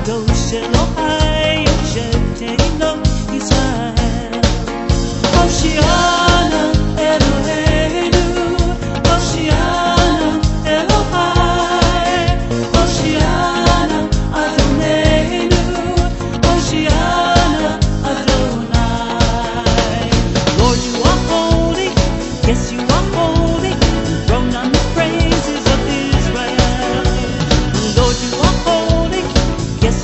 都是落海，有谁能一算？好希望。